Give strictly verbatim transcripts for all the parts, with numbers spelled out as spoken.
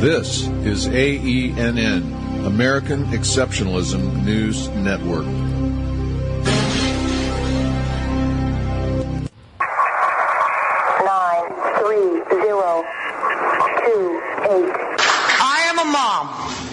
This is A E N N, American Exceptionalism News Network. Nine, three, zero, two, eight. I am a mom,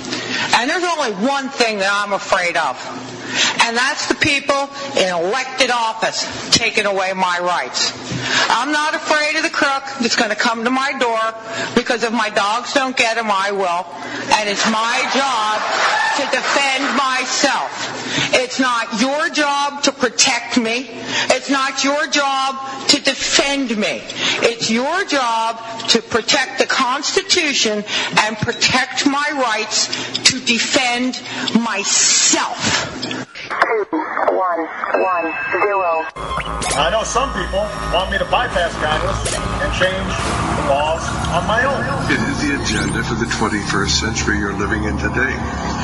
and there's only one thing that I'm afraid of, and that's the people in elected office taking away my rights. I'm not afraid of the crook that's going to come to my door, because if my dogs don't get him, I will. And it's my job to defend myself. It's not your job to protect me. It's not your job to defend me. It's your job to protect the Constitution and protect my rights to defend myself. Two, one, one, zero. I know some people want me to bypass Congress and change the laws on my own. It is the agenda for the twenty-first century you're living in today.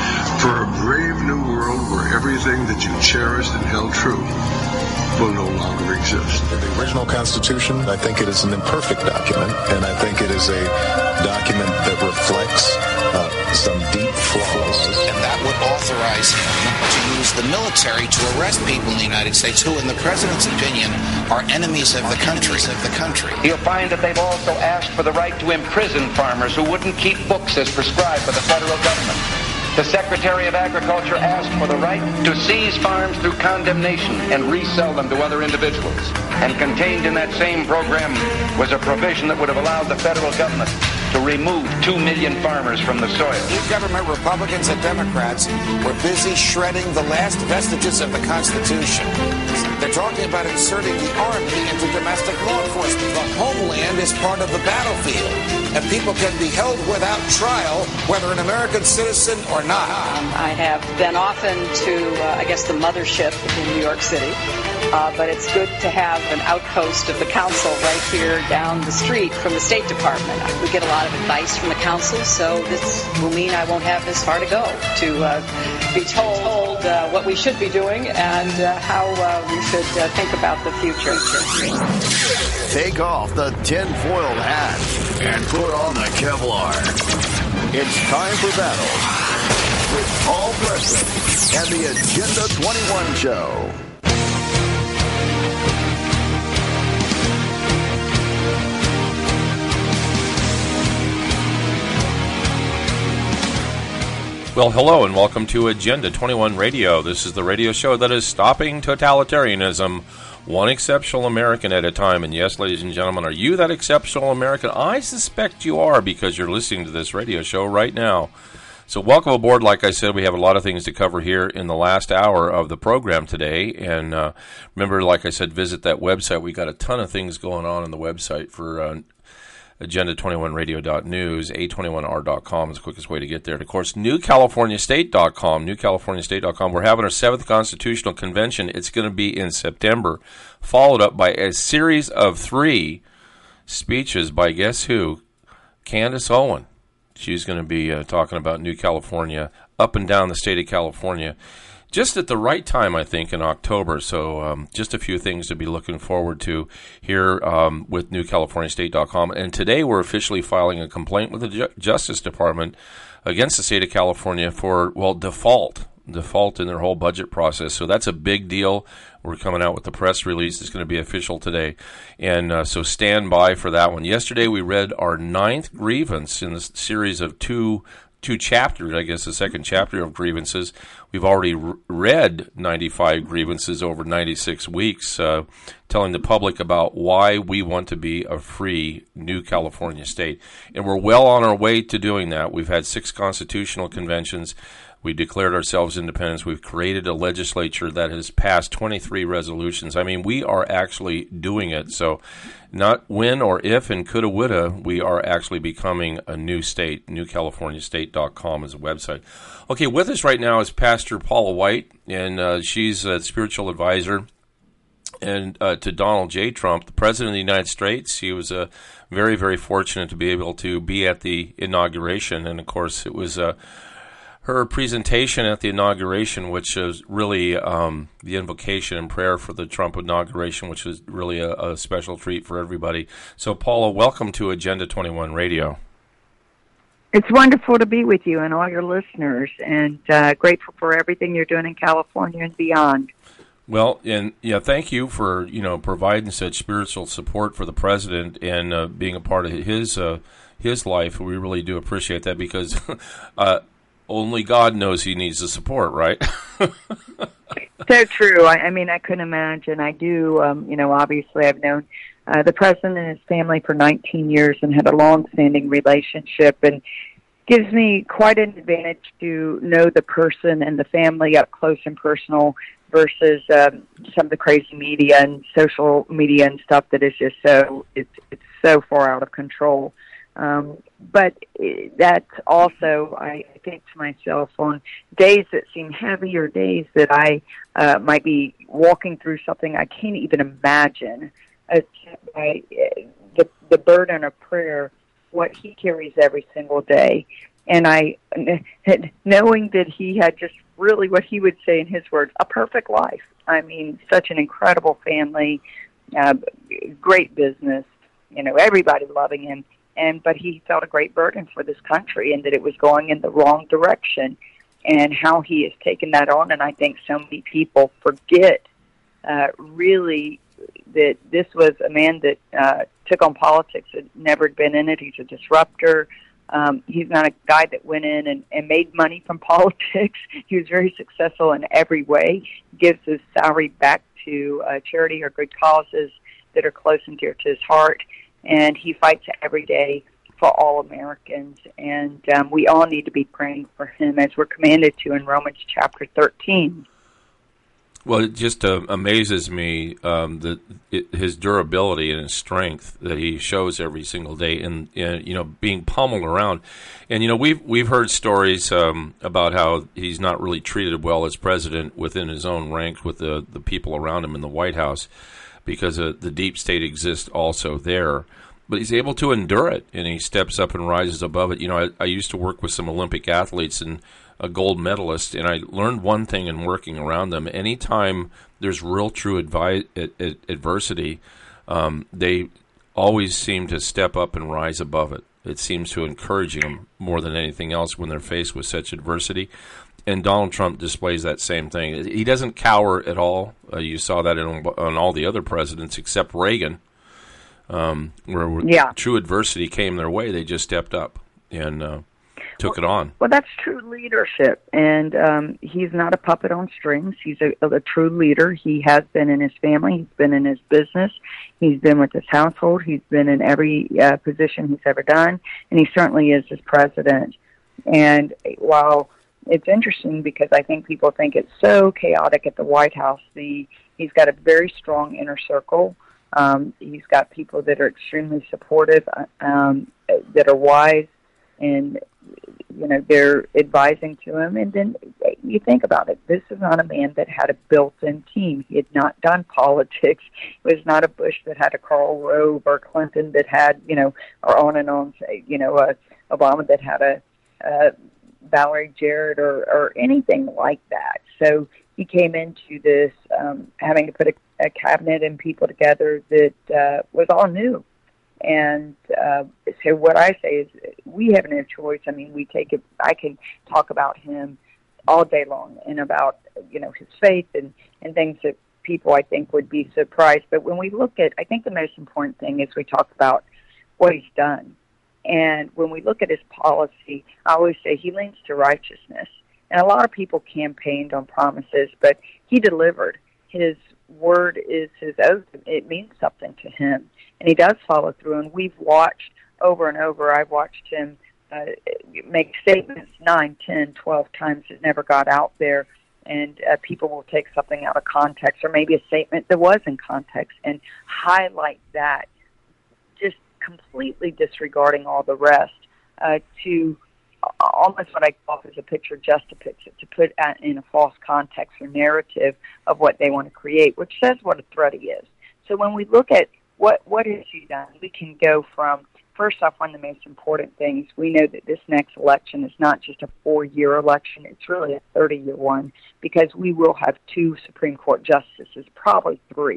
For a brave new world where everything that you cherished and held true will no longer exist. The original Constitution, I think it is an imperfect document, and I think it is a document that reflects uh, some deep flaws. And that would authorize him to use the military to arrest people in the United States who, in the president's opinion, are enemies of the country. Of the country. You'll find that they've also asked for the right to imprison farmers who wouldn't keep books as prescribed by the federal government. The Secretary of Agriculture asked for the right to seize farms through condemnation and resell them to other individuals. And contained in that same program was a provision that would have allowed the federal government to remove two million farmers from the soil. New government, Republicans and Democrats, were busy shredding the last vestiges of the Constitution. They're talking about inserting the Army into domestic law enforcement. The homeland is part of the battlefield, and people can be held without trial, whether an American citizen or not. Um, I have been often to, uh, I guess, the mothership in New York City, uh, but it's good to have an outpost of the council right here down the street from the State Department. We get a lot of advice from the council, so this will mean I won't have this far to go to uh, be told uh, what we should be doing and uh, how uh, we should uh, think about the future. Take off the tinfoil hat and put on the Kevlar. It's time for battle with Paul Preston and the Agenda twenty-one Show. Well, hello and welcome to Agenda twenty-one Radio. This is the radio show that is stopping totalitarianism, one exceptional American at a time. And yes, ladies and gentlemen, are you that exceptional American? I suspect you are, because you're listening to this radio show right now. So welcome aboard. Like I said, we have a lot of things to cover here in the last hour of the program today. And uh, remember, like I said, visit that website. We got a ton of things going on on the website for uh, agenda twenty-one radio dot news. A twenty-one R dot com is the quickest way to get there. And, of course, new california state dot com, new california state dot com. We're having our seventh Constitutional Convention. It's going to be in September, followed up by a series of three speeches by, guess who? Candace Owen. She's going to be uh, talking about New California, up and down the state of California, just at the right time, I think, in October. So um, just a few things to be looking forward to here um, with new california state dot com. And today we're officially filing a complaint with the Ju- Justice Department against the state of California for, well, default, default in their whole budget process. So that's a big deal. We're coming out with the press release. It's going to be official today. And uh, so stand by for that one. Yesterday we read our ninth grievance in this series of two two chapters, I guess the second chapter of grievances. We've already re- read ninety-five grievances over ninety-six weeks, uh, telling the public about why we want to be a free new California state. And we're well on our way to doing that. We've had six constitutional conventions. We declared ourselves independence. We've created a legislature that has passed twenty-three resolutions. I mean, we are actually doing it. So not when or if and coulda, woulda, we are actually becoming a new state. new california state dot com is a website. Okay, with us right now is Pastor Paula White, and uh, she's a spiritual advisor and uh, to Donald J. Trump, the President of the United States. He was uh, very, very fortunate to be able to be at the inauguration, and of course it was uh, her presentation at the inauguration, which is really um, the invocation and prayer for the Trump inauguration, which is really a, a special treat for everybody. So, Paula, welcome to Agenda twenty-one Radio. It's wonderful to be with you and all your listeners, and uh, grateful for everything you're doing in California and beyond. Well, and yeah, thank you for you know providing such spiritual support for the president and uh, being a part of his uh, his life. We really do appreciate that because uh, only God knows he needs the support, right? So true. I, I mean, I couldn't imagine. I do. Um, you know, obviously, I've known uh, the president and his family for nineteen years and had a long-standing relationship, and gives me quite an advantage to know the person and the family up close and personal versus um, some of the crazy media and social media and stuff that is just so it's it's so far out of control. Um, but that's also, I think to myself, on days that seem heavy or days that I uh, might be walking through something I can't even imagine, uh, by the the burden of prayer, what he carries every single day. And I, knowing that he had just really what he would say in his words, a perfect life. I mean, such an incredible family, uh, great business, you know, everybody loving him. And but he felt a great burden for this country and that it was going in the wrong direction, and how he has taken that on. And I think so many people forget uh, really that this was a man that uh, took on politics, had never been in it. He's a disruptor. Um, he's not a guy that went in and, and made money from politics. He was very successful in every way, gives his salary back to uh, charity or good causes that are close and dear to his heart. And he fights every day for all Americans. And um, we all need to be praying for him as we're commanded to in Romans chapter thirteen. Well, it just uh, amazes me um, that it, his durability and his strength that he shows every single day, and, and you know, being pummeled around. And you know, we've we've heard stories um, about how he's not really treated well as president within his own ranks with the the people around him in the White House, because uh, the deep state exists also there. But he's able to endure it, and he steps up and rises above it. You know, I, I used to work with some Olympic athletes and a gold medalist, and I learned one thing in working around them. Anytime there's real true advi- ad- ad- adversity, um, they always seem to step up and rise above it. It seems to encourage them more than anything else when they're faced with such adversity. And Donald Trump displays that same thing. He doesn't cower at all. Uh, you saw that in, on all the other presidents except Reagan, um, where, where yeah. true adversity came their way. They just stepped up and uh, took well, it on. Well, that's true leadership. And um, he's not a puppet on strings. He's a, a true leader. He has been in his family. He's been in his business. He's been with his household. He's been in every uh, position he's ever done. And he certainly is as president. And while it's interesting because I think people think it's so chaotic at the White House. The he's got a very strong inner circle. Um, he's got people that are extremely supportive, um, that are wise, and you know they're advising to him. And then you think about it: this is not a man that had a built-in team. He had not done politics. It was not a Bush that had a Karl Rove or Clinton that had you know, or on and on. You know, uh, Obama that had a. Uh, Valerie Jarrett or, or anything like that. So he came into this um, having to put a, a cabinet and people together that uh, was all new. And uh, so what I say is we have no choice. I mean, we take it, I can talk about him all day long and about, you know, his faith and, and things that people I think would be surprised. But when we look at, I think the most important thing is we talk about what he's done. And when we look at his policy, I always say he leans to righteousness. And a lot of people campaigned on promises, but he delivered. His word is his oath. It means something to him. And he does follow through. And we've watched over and over, I've watched him uh, make statements nine, ten, twelve times that never got out there. And uh, people will take something out of context or maybe a statement that was in context and highlight that, just completely disregarding all the rest, uh, to almost what I call as a picture just depicts it, to put in a false context or narrative of what they want to create, which says what a threat he is. So when we look at what what has he done, we can go from, first off, one of the most important things, we know that this next election is not just a four-year election, it's really a thirty-year one, because we will have two Supreme Court justices, probably three.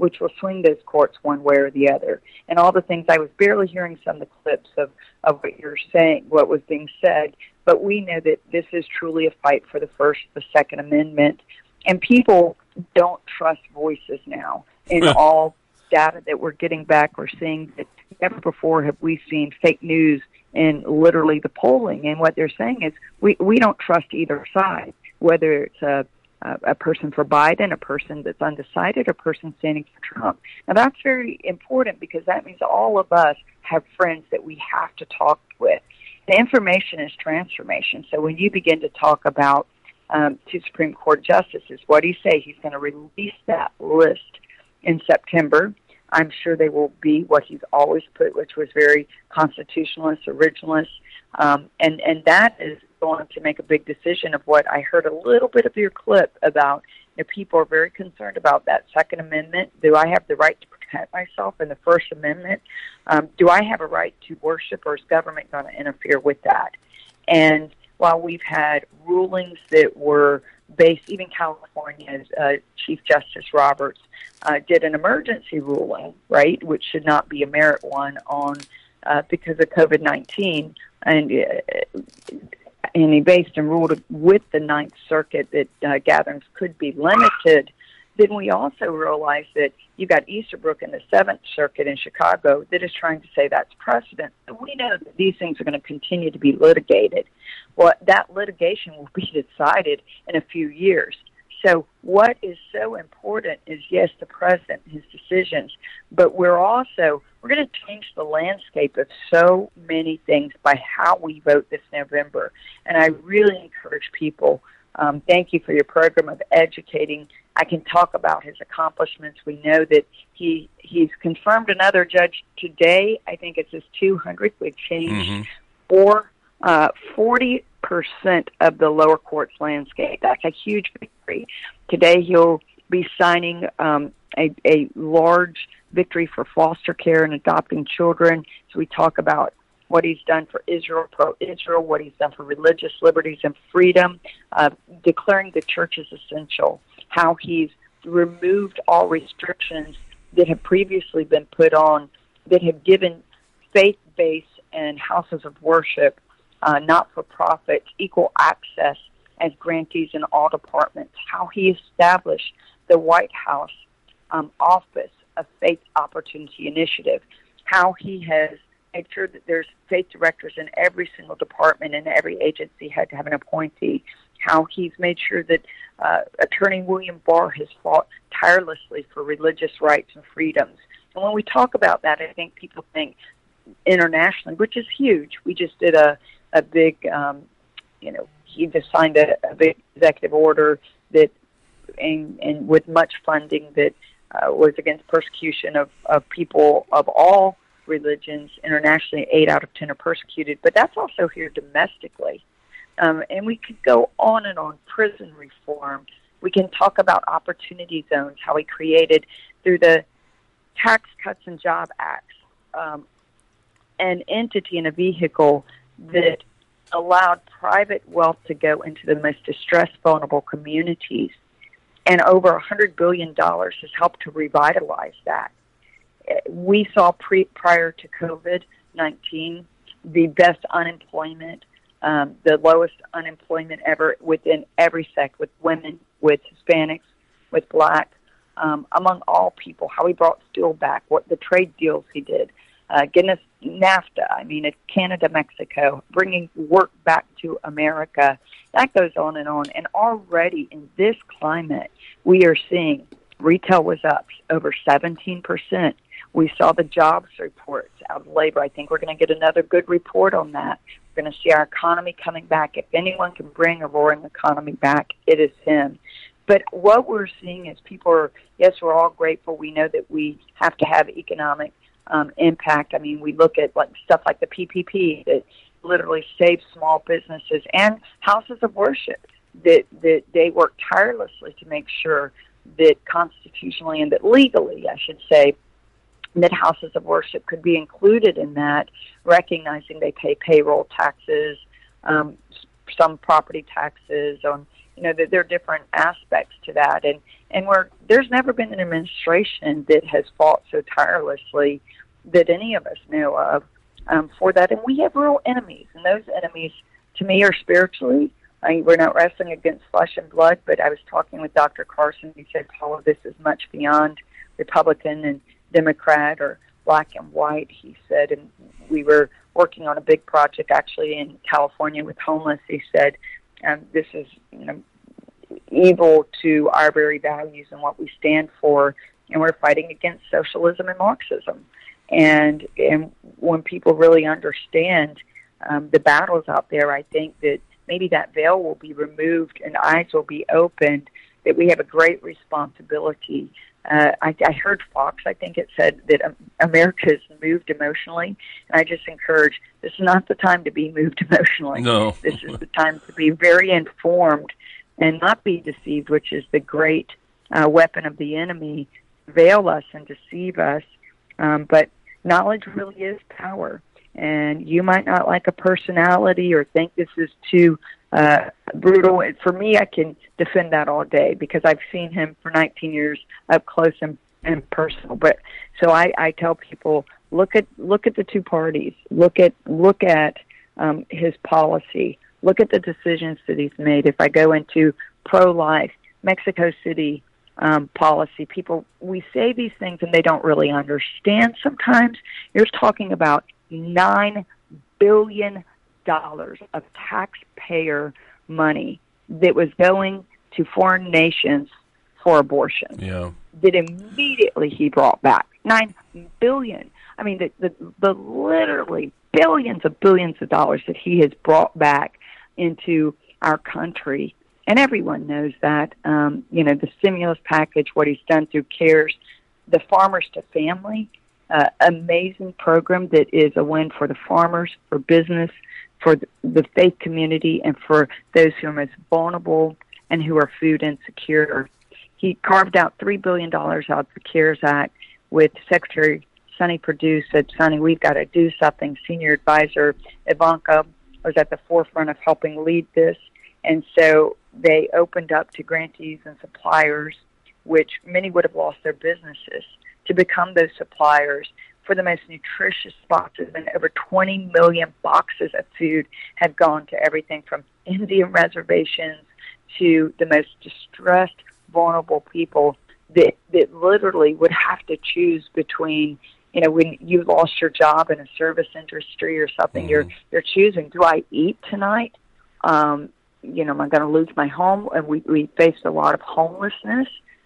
which will swing those courts one way or the other. And all the things, I was barely hearing some of the clips of, of what you're saying, what was being said, but we know that this is truly a fight for the First, the Second Amendment, and people don't trust voices now. In all data that we're getting back, we're seeing that never before have we seen fake news in literally the polling, and what they're saying is we, we don't trust either side, whether it's a a person for Biden, a person that's undecided, a person standing for Trump. Now, that's very important because that means all of us have friends that we have to talk with. The information is transformation. So when you begin to talk about um, two Supreme Court justices, what do you say? He's going to release that list in September. I'm sure they will be what he's always put, which was very constitutionalist, originalist, um, and, and that is going to make a big decision of what I heard a little bit of your clip about. You know, people are very concerned about that Second Amendment. Do I have the right to protect myself in the First Amendment? Um, do I have a right to worship, or is government going to interfere with that? And while we've had rulings that were based, even California's uh, Chief Justice Roberts uh, did an emergency ruling, right, which should not be a merit one on uh, because of COVID nineteen, and uh, and he based and ruled with the Ninth Circuit that uh, gatherings could be limited. Then we also realize that you got Easterbrook in the Seventh Circuit in Chicago that is trying to say that's precedent. So we know that these things are going to continue to be litigated. Well, that litigation will be decided in a few years. So what is so important is, yes, the president, his decisions, but we're also, we're going to change the landscape of so many things by how we vote this November. And I really encourage people, um, thank you for your program of educating. I can talk about his accomplishments. We know that he he's confirmed another judge today. I think it's his two hundredth. We've changed mm-hmm. four, uh, forty percent of the lower courts landscape. That's a huge victory. Today he'll be signing um, a, a large victory for foster care and adopting children. So we talk about what he's done for Israel, pro-Israel, what he's done for religious liberties and freedom, uh, declaring the church as essential, how he's removed all restrictions that have previously been put on, that have given faith-based and houses of worship, uh, not-for-profit, equal access as grantees in all departments, how he established the White House um, Office of Faith Opportunity Initiative, how he has made sure that there's faith directors in every single department and every agency had to have an appointee, how he's made sure that uh, Attorney William Barr has fought tirelessly for religious rights and freedoms. And when we talk about that, I think people think internationally, which is huge. We just did a, a big, um, you know, he just signed a, a big executive order that, and, and with much funding that uh, was against persecution of, of people of all religions. Internationally, eight out of ten are persecuted, but that's also here domestically. Um, and we could go on and on. Prison reform. We can talk about opportunity zones, how we created through the Tax Cuts and Job Acts um, an entity and a vehicle that allowed private wealth to go into the most distressed, vulnerable communities. And over one hundred billion dollars has helped to revitalize that. We saw pre, prior to COVID nineteen the best unemployment, um, the lowest unemployment ever within every sect, with women, with Hispanics, with black, um, among all people, how he brought steel back, what the trade deals he did, uh, getting us NAFTA, I mean, it's Canada, Mexico, bringing work back to America. That goes on and on. And already in this climate, we are seeing retail was up over seventeen percent. We saw the jobs reports out of labor. I think we're going to get another good report on that. We're going to see our economy coming back. If anyone can bring a roaring economy back, it is him. But what we're seeing is people are, yes, we're all grateful. We know that we have to have economic um, impact. I mean, we look at like stuff like the P P P that literally saves small businesses and houses of worship, that, that they work tirelessly to make sure that constitutionally and that legally, I should say, that houses of worship could be included in that, recognizing they pay payroll taxes, um, some property taxes, on, you know, that there are different aspects to that. And, And we're, there's never been an administration that has fought so tirelessly that any of us know of um, for that. And we have real enemies, and those enemies, to me, are spiritually. I mean, we're not wrestling against flesh and blood, but I was talking with Doctor Carson. He said, Paula, this is much beyond Republican and Democrat or black and white, he said. And we were working on a big project actually in California with homeless. He said, um, this is, you know, evil to our very values and what we stand for, and we're fighting against socialism and Marxism. And and when people really understand um, the battles out there, I think that maybe that veil will be removed and eyes will be opened, that we have a great responsibility. Uh, I, I heard Fox, I think it said that um, America is moved emotionally, and I just encourage, this is not the time to be moved emotionally. No. This is the time to be very informed and not be deceived, which is the great uh, weapon of the enemy, veil us and deceive us. Um, but knowledge really is power. And you might not like a personality or think this is too uh, brutal. For me, I can defend that all day because I've seen him for nineteen years up close and, and personal. But so I, I tell people, look at look at the two parties. Look at look at um, his policy. Look at the decisions that he's made. If I go into pro-life, Mexico City um, policy, people, we say these things and they don't really understand sometimes. You're talking about nine billion dollars of taxpayer money that was going to foreign nations for abortion. Yeah. That immediately he brought back. nine billion dollars. I mean, the, the, the literally billions of billions of dollars that he has brought back into our country. And everyone knows that. Um, you know, the stimulus package, what he's done through CARES, the Farmers to Family, uh, amazing program that is a win for the farmers, for business, for the faith community, and for those who are most vulnerable and who are food insecure. He carved out three billion dollars out of the CARES Act with Secretary Sonny Perdue, said, Sonny, we've got to do something. Senior advisor Ivanka was at the forefront of helping lead this. And so they opened up to grantees and suppliers, which many would have lost their businesses, to become those suppliers for the most nutritious boxes. And over twenty million boxes of food have gone to everything from Indian reservations to the most distressed, vulnerable people that, that literally would have to choose between, you know, when you lost your job in a service industry or something, mm-hmm. you're you're choosing, do I eat tonight? Um, you know, am I going to lose my home? And we, we face a lot of homelessness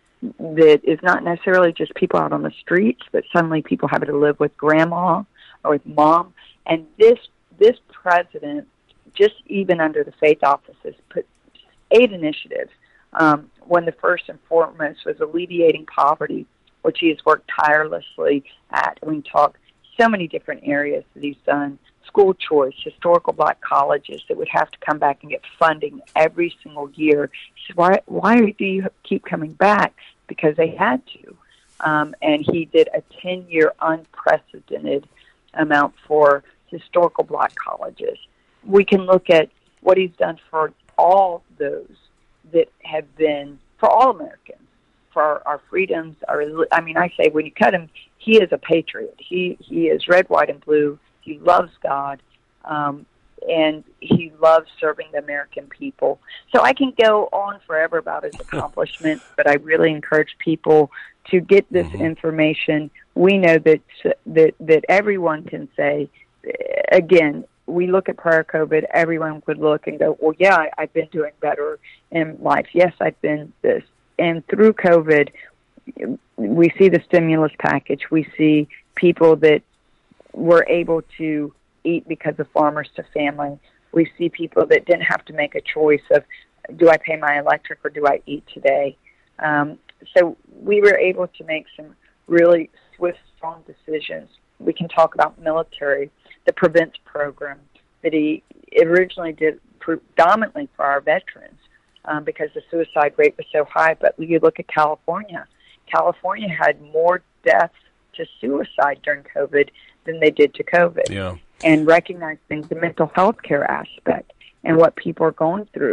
that is not necessarily just people out on the streets, but suddenly people having to live with grandma or with mom. And this this president, just even under the faith offices, put eight initiatives. Um, one, the first and foremost was alleviating poverty, which he has worked tirelessly at. We can talk so many different areas that he's done. School choice, historical black colleges that would have to come back and get funding every single year. He said, why, why do you keep coming back? Because they had to. Um, and he did a ten-year unprecedented amount for historical black colleges. We can look at what he's done for all those that have been, for all Americans, for our, our freedoms. Our, I mean, I say when you cut him, he is a patriot. He he is red, white, and blue. He loves God, um, and he loves serving the American people. So I can go on forever about his accomplishments, but I really encourage people to get this mm-hmm. information. We know that that that everyone can say, again, we look at prior COVID, everyone would look and go, well, yeah, I, I've been doing better in life. Yes, I've been this. And through COVID, we see the stimulus package. We see people that were able to eat because of Farmers to Family. We see people that didn't have to make a choice of, do I pay my electric or do I eat today? Um, so we were able to make some really swift, strong decisions. We can talk about military, the Prevent program that he originally did predominantly for our veterans um, because the suicide rate was so high. But you look at California. California had more deaths to suicide during COVID than they did to COVID. Yeah. And recognizing the mental health care aspect and what people are going through.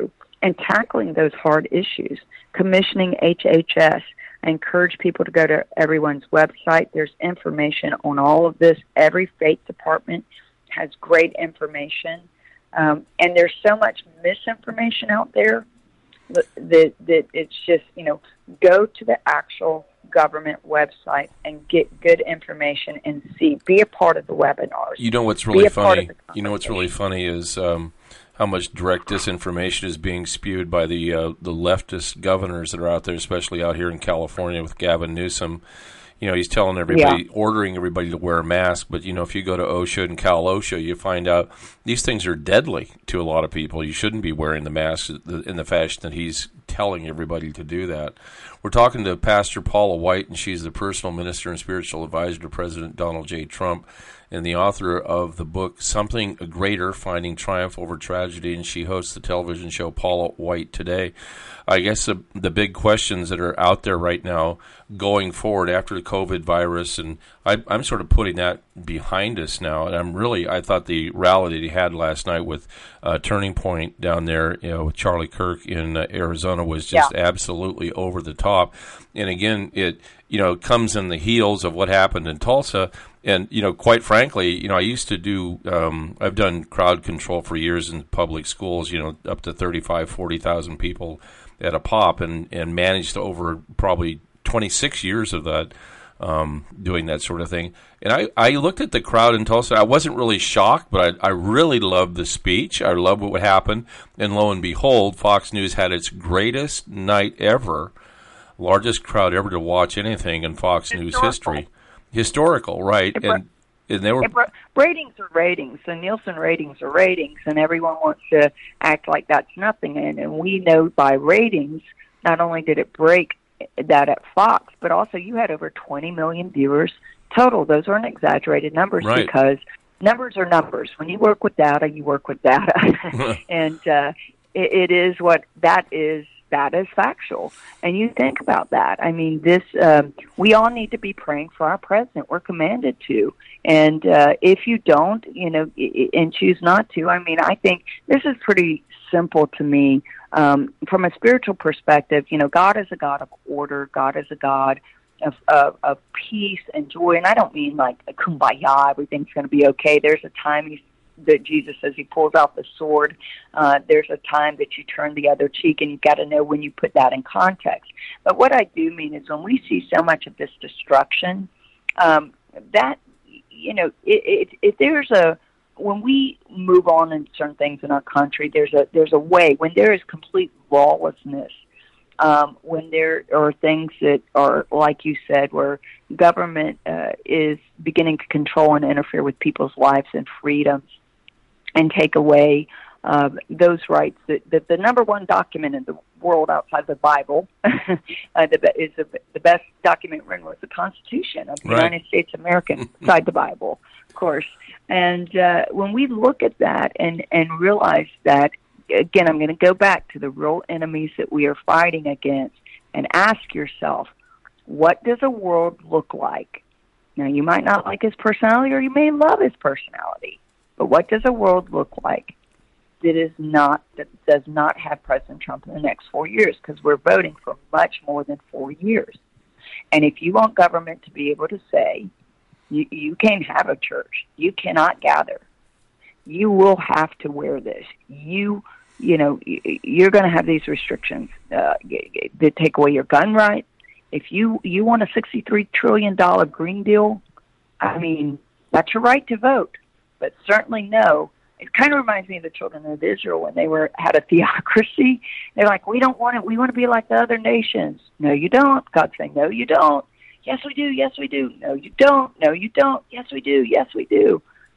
and tackling those hard issues. Commissioning H H S. I encourage people to go to everyone's website. There's information on all of this. Every faith department has great information. Um, and there's so much misinformation out there that, that, that it's just, you know, go to the actual government website and get good information and see. Be a part of the webinars. You know what's really funny? You know what's really funny is um, how much direct disinformation is being spewed by the uh, the leftist governors that are out there, especially out here in California with Gavin Newsom. You know, he's telling everybody, yeah. ordering everybody to wear a mask. But, you know, if you go to OSHA and Cal OSHA, you find out these things are deadly to a lot of people. You shouldn't be wearing the mask in the fashion that he's telling everybody to do that. We're talking to Pastor Paula White, and she's the personal minister and spiritual advisor to President Donald J. Trump, and the author of the book Something Greater, Finding Triumph Over Tragedy, and she hosts the television show Paula White Today. I guess the, the big questions that are out there right now going forward after the COVID virus, and I, I'm sort of putting that behind us now, and I'm really, I thought the rally that he had last night with uh, Turning Point down there, you know, with Charlie Kirk in uh, Arizona was just yeah. absolutely over the top. And again, it, you know, comes in the heels of what happened in Tulsa. And, you know, quite frankly, you know, I used to do, um, I've done crowd control for years in public schools, you know, up to thirty-five, forty thousand people at a pop, and, and managed over probably twenty-six years of that, um, doing that sort of thing. And I, I looked at the crowd in Tulsa. I wasn't really shocked, but I, I really loved the speech. I loved what happened. And lo and behold, Fox News had its greatest night ever, largest crowd ever to watch anything in Fox Historical. News history. Historical, right? Bro- and and they were bro- ratings are ratings. The Nielsen ratings are ratings, and everyone wants to act like that's nothing. And, and we know by ratings, not only did it break that at Fox, but also you had over twenty million viewers total. Those aren't exaggerated numbers, right, because numbers are numbers. When you work with data, you work with data, and uh, it, it is what that is. That is factual. And you think about that. I mean, this, um, we all need to be praying for our president. We're commanded to. And uh, if you don't, you know, and choose not to, I mean, I think this is pretty simple to me. Um, from a spiritual perspective, you know, God is a God of order. God is a God of, of, of peace and joy. And I don't mean like a kumbaya, everything's going to be okay. There's a time he's that Jesus says he pulls out the sword. Uh, there's a time that you turn the other cheek, and you've got to know when you put that in context. But what I do mean is when we see so much of this destruction, um, that, you know, it, it, it, there's a, when we move on in certain things in our country, there's a, there's a way, when there is complete lawlessness, um, when there are things that are, like you said, where government uh, is beginning to control and interfere with people's lives and freedoms, and take away uh, those rights. That, that the number one document in the world outside the Bible uh, the, is the, the best document written was the Constitution of the right. United States of America, inside the Bible, of course. And uh, when we look at that and, and realize that, again, I'm going to go back to the real enemies that we are fighting against and ask yourself, what does a world look like? Now, you might not like his personality, or you may love his personality. But what does a world look like that is not that does not have President Trump in the next four years? Because we're voting for much more than four years. And if you want government to be able to say, you, you can't have a church, you cannot gather, you will have to wear this. You, you know, you're going to have these restrictions uh, that take away your gun rights. If you you want a sixty-three trillion dollars Green Deal, I mean, that's your right to vote. But certainly no. It kind of reminds me of the children of Israel when they were had a theocracy. They're like, we don't want it. We want to be like the other nations. No, you don't. God's saying, no, you don't. Yes, we do. Yes, we do. No, you don't. No, you don't. Yes, we do. Yes, we do.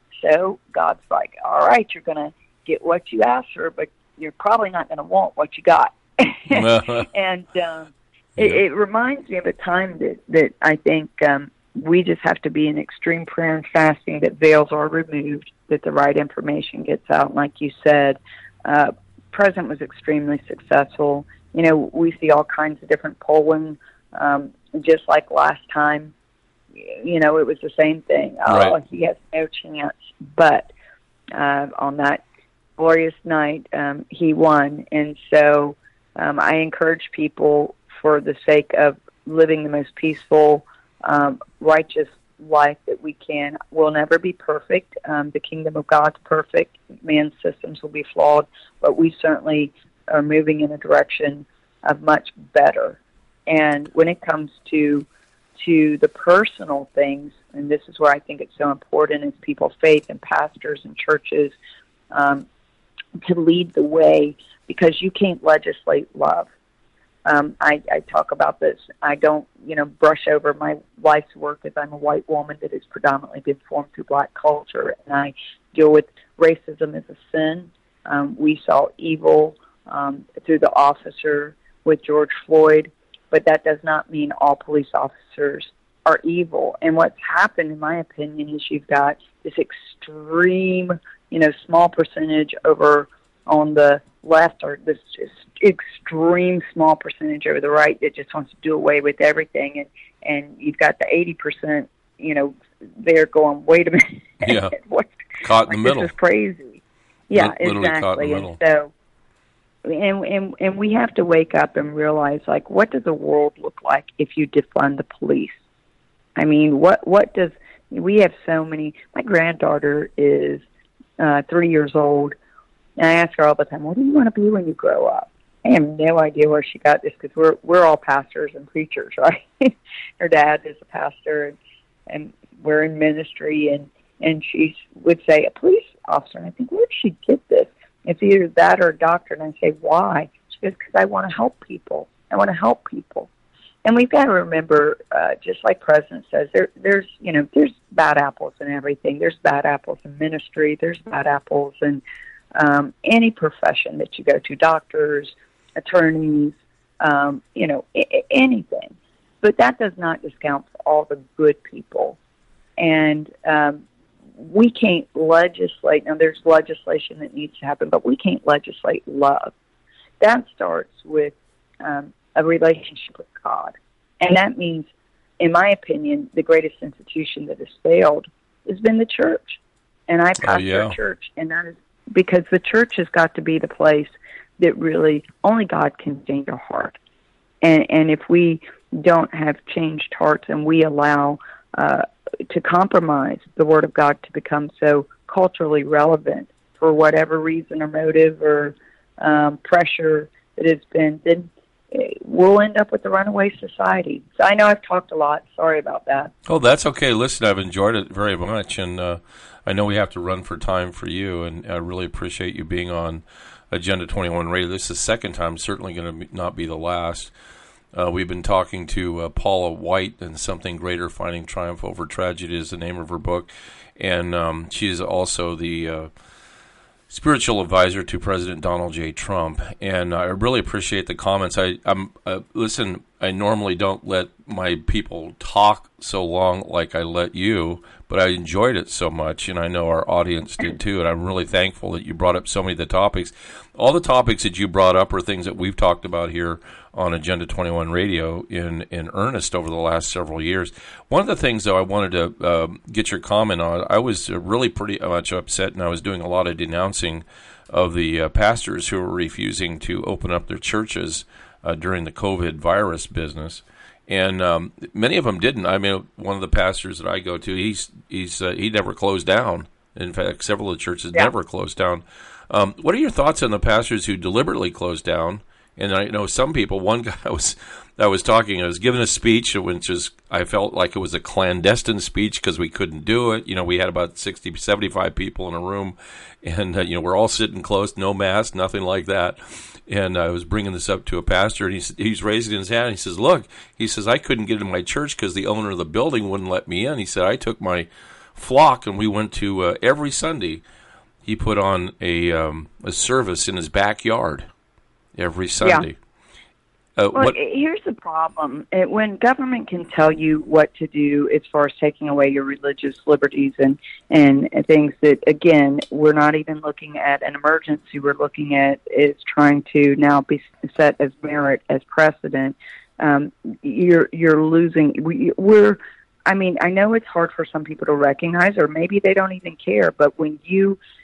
So God's like, all right, you're going to get what you asked for, but you're probably not going to want what you got. and um, it, it reminds me of a time that, that I think um, we just have to be in extreme prayer and fasting, that veils are removed, that the right information gets out. And like you said, uh, President was extremely successful. You know, we see all kinds of different polling, um, just like last time. You know, it was the same thing. Oh, right. He has no chance. But uh, on that glorious night, um, he won. And so um, I encourage people, for the sake of living the most peaceful, um, righteous life that we can. We'll never be perfect. Um, the kingdom of God's perfect. Man's systems will be flawed, but we certainly are moving in a direction of much better. And when it comes to to the personal things, and this is where I think it's so important, is people's faith and pastors and churches um, to lead the way, because you can't legislate love. Um, I, I talk about this. I don't, you know, brush over my life's work, as I'm a white woman that has predominantly been formed through black culture, and I deal with racism as a sin. Um, we saw evil um, through the officer with George Floyd, but that does not mean all police officers are evil. And what's happened, in my opinion, is you've got this extreme, you know, small percentage over on the left, or this just extreme small percentage over the right that just wants to do away with everything, and and you've got the eighty percent, you know, they're going, wait a minute, yeah, what's caught in like, the middle? This is crazy. Yeah, L- literally exactly. Caught in the middle. And so, and, and and we have to wake up and realize, like, what does the world look like if you defund the police? I mean, what what does we have so many? My granddaughter is uh, three years old. And I ask her all the time, what do you want to be when you grow up? I have no idea where she got this, because we're we're all pastors and preachers, right? Her dad is a pastor, and, and we're in ministry, and, and she would say, a police officer. And I think, where did she get this? It's either that or a doctor. And I say, why? She goes, because I want to help people. I want to help people. And we've got to remember, uh, just like President says, there, there's, you know, there's bad apples in everything. There's bad apples in ministry. There's bad apples in Um, any profession that you go to, doctors, attorneys, um, you know, I- anything. But that does not discount all the good people. And um, we can't legislate. Now, there's legislation that needs to happen, but we can't legislate love. That starts with um, a relationship with God. And that means, in my opinion, the greatest institution that has failed has been the church. And I pastor oh, yeah. a church, and that is because the church has got to be the place that really only God can change a heart. And and if we don't have changed hearts, and we allow uh, to compromise the Word of God to become so culturally relevant for whatever reason or motive or um, pressure that has been, then we'll end up with the runaway society. So I know I've talked a lot. Sorry about that. Oh, that's okay. Listen, I've enjoyed it very much, and uh, I know we have to run for time for you, and I really appreciate you being on Agenda twenty-one Radio. This is the second time, certainly going to not be the last. Uh, we've been talking to uh, Paula White, and Something Greater, Finding Triumph Over Tragedy is the name of her book, and um, she is also the uh, spiritual advisor to President Donald J. Trump, and I really appreciate the comments. I, I'm uh, listen. I normally don't let my people talk so long like I let you, but I enjoyed it so much, and I know our audience did too, and I'm really thankful that you brought up so many of the topics. All the topics that you brought up are things that we've talked about here on Agenda twenty-one Radio in, in earnest over the last several years. One of the things, though, I wanted to uh, get your comment on, I was really pretty much upset, and I was doing a lot of denouncing of the uh, pastors who were refusing to open up their churches uh, during the COVID virus business. And um, many of them didn't. I mean, one of the pastors that I go to, he's he's uh, he never closed down. In fact, several of the churches yeah. never closed down. Um, what are your thoughts on the pastors who deliberately closed down? And I know some people. One guy I was I was talking. I was giving a speech, which is I felt like it was a clandestine speech because we couldn't do it. You know, we had about sixty, seventy-five people in a room, and uh, you know, we're all sitting close, no mask, nothing like that. And I was bringing this up to a pastor, and he's, he's raising his hand. And he says, look, he says, I couldn't get into my church because the owner of the building wouldn't let me in. He said, I took my flock, and we went to uh, every Sunday. He put on a um, a service in his backyard every Sunday. Yeah. Uh, well, what, here's the problem. It, when government can tell you what to do as far as taking away your religious liberties and, and, and things that, again, we're not even looking at an emergency. We're looking at is trying to now be set as merit, as precedent. Um, you're you're losing. We, we're. I mean, I know it's hard for some people to recognize, or maybe they don't even care. But when you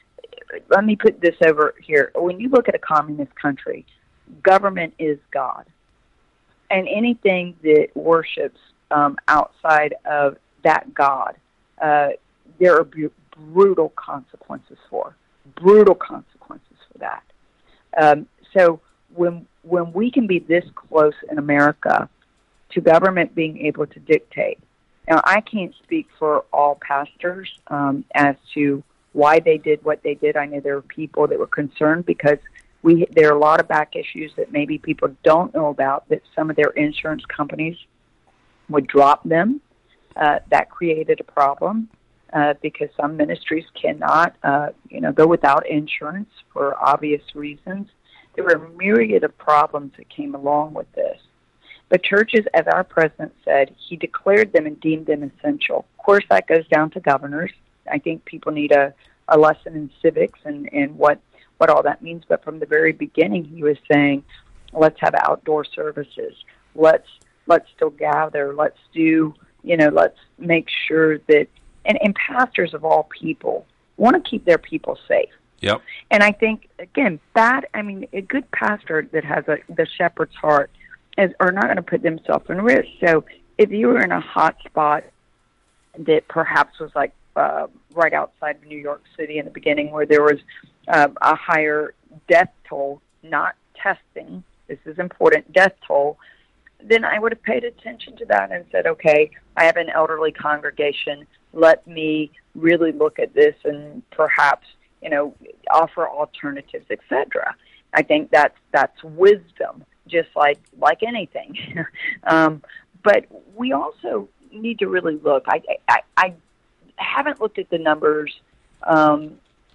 let me put this over here. When you look at a communist country, government is God. And anything that worships um, outside of that God, uh, there are bu- brutal consequences for. Brutal consequences for that. Um, so when when we can be this close in America to government being able to dictate, now I can't speak for all pastors um, as to why they did what they did. I know there were people that were concerned because we there are a lot of back issues that maybe people don't know about, that some of their insurance companies would drop them. Uh, that created a problem uh, because some ministries cannot, uh, you know, go without insurance for obvious reasons. There were a myriad of problems that came along with this. But churches, as our president said, he declared them and deemed them essential. Of course, that goes down to governors. I think people need a, a lesson in civics and, and what, what all that means. But from the very beginning, he was saying, let's have outdoor services. Let's let's still gather. Let's do, you know, let's make sure that, and, and pastors of all people want to keep their people safe. Yep. And I think, again, that, I mean, a good pastor that has a, the shepherd's heart is, are not going to put themselves in risk. So if you were in a hot spot that perhaps was like uh, right outside of New York City in the beginning where there was uh, a higher death toll, not testing, this is important, death toll, then I would have paid attention to that and said, okay, I have an elderly congregation. Let me really look at this and perhaps, you know, offer alternatives, et cetera. I think that's that's wisdom, just like like anything. um, but we also need to really look. I I, I haven't looked at the numbers um,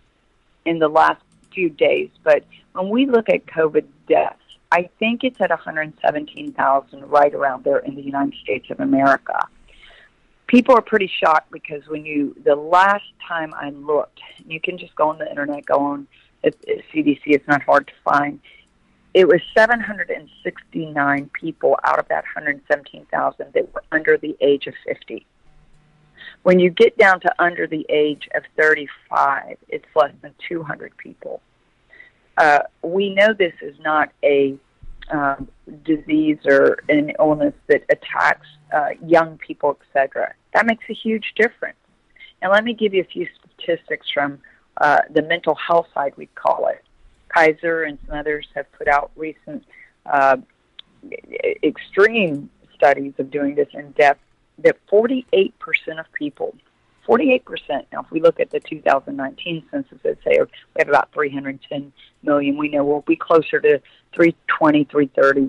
in the last few days, but when we look at COVID deaths, I think it's at one hundred seventeen thousand, right around there in the United States of America. People are pretty shocked because when you, the last time I looked, you can just go on the internet, go on it, it, C D C, it's not hard to find, it was seven hundred sixty-nine people out of that one hundred seventeen thousand that were under the age of fifty. When you get down to under the age of thirty-five, it's less than two hundred people. Uh, we know this is not a um, disease or an illness that attacks uh, young people, et cetera. That makes a huge difference. And let me give you a few statistics from uh, the mental health side, we call it. Kaiser and some others have put out recent uh, extreme studies of doing this in depth, that forty-eight percent of people, forty-eight percent, now if we look at the two thousand nineteen census, let's say we have about three hundred ten million, we know we'll be closer to three twenty, three thirty.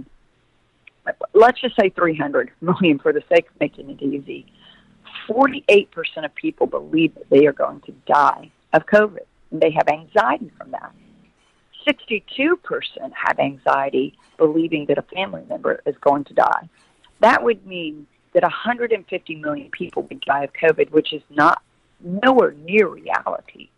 Let's just say three hundred million for the sake of making it easy. forty-eight percent of people believe that they are going to die of COVID, and they have anxiety from that. sixty-two percent have anxiety believing that a family member is going to die. That would mean that one hundred fifty million people would die of COVID, which is not nowhere near reality.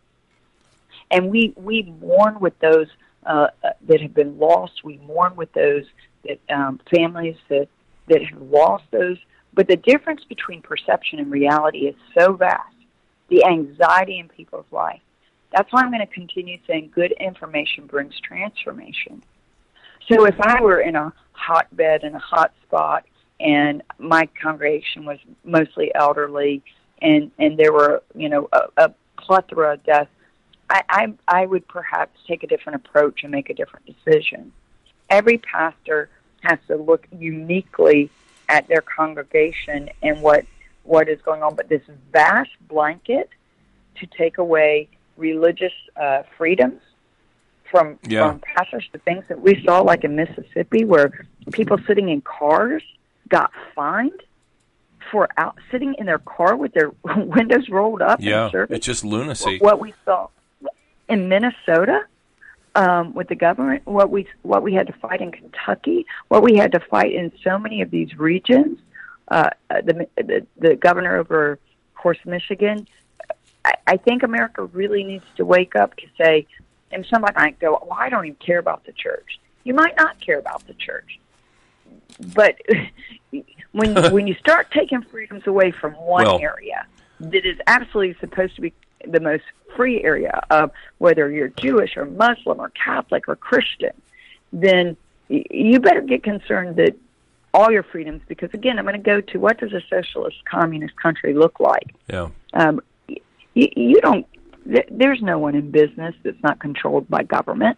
And we, we mourn with those uh, that have been lost. We mourn with those that um, families that, that have lost those. But the difference between perception and reality is so vast. The anxiety in people's life. That's why I'm going to continue saying good information brings transformation. So if I were in a hotbed, in a hot spot, and my congregation was mostly elderly, and, and there were, you know, a, a plethora of deaths, I, I, I would perhaps take a different approach and make a different decision. Every pastor has to look uniquely at their congregation and what what is going on, but this vast blanket to take away religious uh, freedoms from, yeah. from pastors, the things that we saw, like in Mississippi, where people sitting in cars got fined for out sitting in their car with their windows rolled up. Yeah, and it's just lunacy. What we saw in Minnesota um, with the government, what we what we had to fight in Kentucky, what we had to fight in so many of these regions. Uh, the, the the governor over, of course, Michigan. I, I think America really needs to wake up to say, and somebody might go, well, I don't even care about the church. You might not care about the church. But when when you start taking freedoms away from one well, area that is absolutely supposed to be the most free area of whether you're Jewish or Muslim or Catholic or Christian, then y- you better get concerned that all your freedoms, because again, I'm going to go to what does a socialist communist country look like? Yeah. Um, y- you don't, th- there's no one in business that's not controlled by government.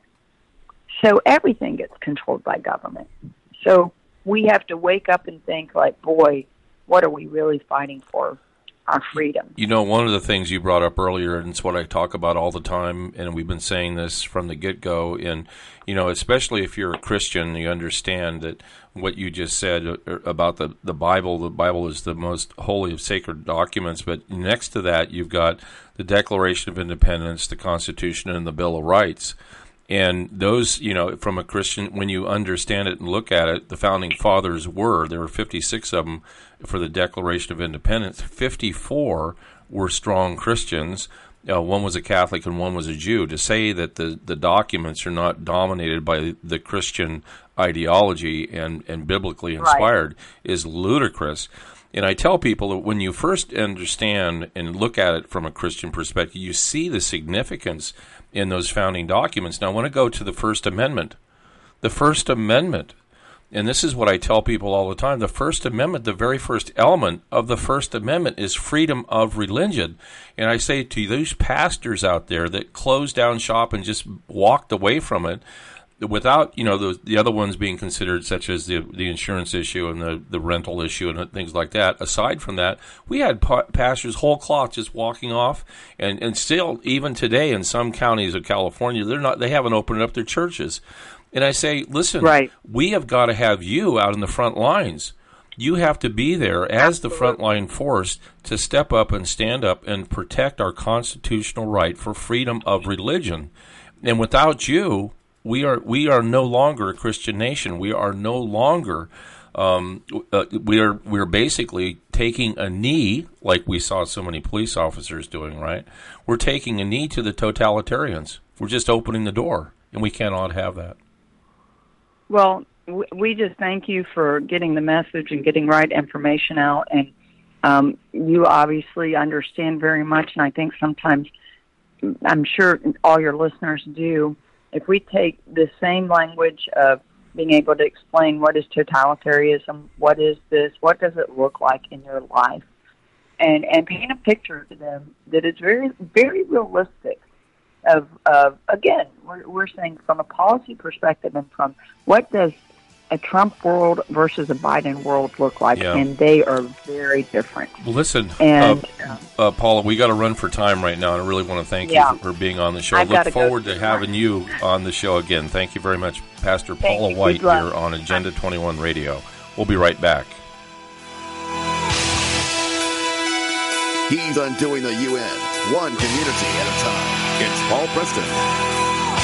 So everything gets controlled by government. So we have to wake up and think like, boy, what are we really fighting for? Our freedom. You know, one of the things you brought up earlier, and it's what I talk about all the time, and we've been saying this from the get-go, and, you know, especially if you're a Christian, you understand that what you just said about the, the Bible, the Bible is the most holy of sacred documents, but next to that, you've got the Declaration of Independence, the Constitution, and the Bill of Rights. And those, you know, from a Christian, when you understand it and look at it, the Founding Fathers were, there were fifty-six of them for the Declaration of Independence. fifty-four were strong Christians. Uh, one was a Catholic and one was a Jew. To say that the, the documents are not dominated by the Christian ideology and, and biblically inspired right. is ludicrous. And I tell people that when you first understand and look at it from a Christian perspective, you see the significance in those founding documents. Now, I want to go to the First Amendment. The First Amendment, and this is what I tell people all the time, the First Amendment, the very first element of the First Amendment is freedom of religion. And I say to those pastors out there that closed down shop and just walked away from it, without, you know, the, the other ones being considered, such as the the insurance issue and the, the rental issue and things like that, aside from that, we had pa- pastors whole cloth just walking off, and, and still, even today in some counties of California, they're not, they haven't opened up their churches. And I say, listen, right. we have got to have you out in the front lines. You have to be there as the frontline force to step up and stand up and protect our constitutional right for freedom of religion. And without you, We are we are no longer a Christian nation. We are no longer um, uh, we are we are basically taking a knee, like we saw so many police officers doing. Right, we're taking a knee to the totalitarians. We're just opening the door, and we cannot have that. Well, we just thank you for getting the message and getting right information out, and um, you obviously understand very much. And I think sometimes, I'm sure all your listeners do. If we take the same language of being able to explain what is totalitarianism, what is this, what does it look like in your life, and, and paint a picture to them that is very, very realistic of, of again, we're, we're saying from a policy perspective and from what does a Trump world versus a Biden world look like, yeah. and they are very different. Listen, and, uh, uh, Paula, we got to run for time right now, and I really want to thank yeah. you for, for being on the show. I've I look forward to, to having you on the show again. Thank you very much, Pastor thank Paula you. White here on Agenda twenty-one Radio. We'll be right back. He's undoing the U N, one community at a time. It's Paul Preston.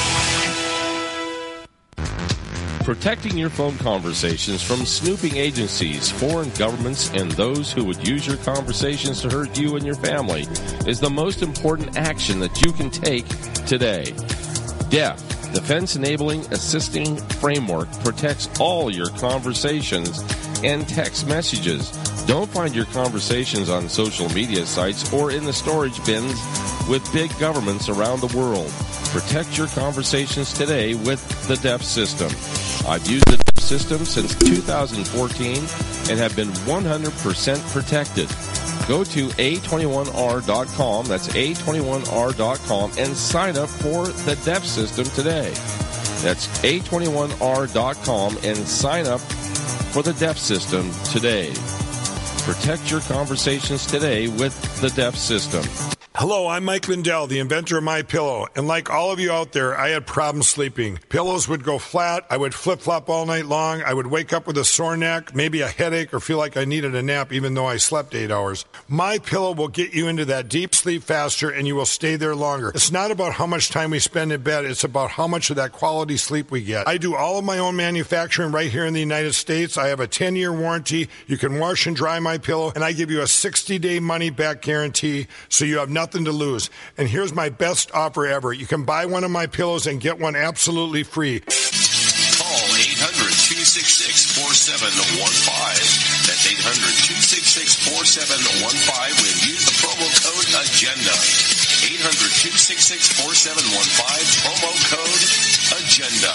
Protecting your phone conversations from snooping agencies, foreign governments, and those who would use your conversations to hurt you and your family is the most important action that you can take today. D E F, Defense Enabling Assisting Framework, protects all your conversations and text messages. Don't find your conversations on social media sites or in the storage bins with big governments around the world. Protect your conversations today with the D E F system. I've used the D E F system since two thousand fourteen and have been one hundred percent protected. Go to A twenty-one R dot com, that's A twenty-one R dot com, and sign up for the D E F system today. That's A twenty-one R dot com and sign up for the D E F system today. Protect your conversations today with the D E F system. Hello, I'm Mike Lindell, the inventor of MyPillow, and like all of you out there, I had problems sleeping. Pillows would go flat, I would flip-flop all night long, I would wake up with a sore neck, maybe a headache, or feel like I needed a nap even though I slept eight hours. MyPillow will get you into that deep sleep faster, and you will stay there longer. It's not about how much time we spend in bed, it's about how much of that quality sleep we get. I do all of my own manufacturing right here in the United States. I have a ten-year warranty. You can wash and dry MyPillow, and I give you a sixty-day money-back guarantee, so you have nothing to lose. And here's my best offer ever. You can buy one of my pillows and get one absolutely free. Call eight hundred, two six six, four seven one five. That's eight hundred, two six six, four seven one five and use the promo code AGENDA. eight hundred, two six six, four seven one five, promo code AGENDA.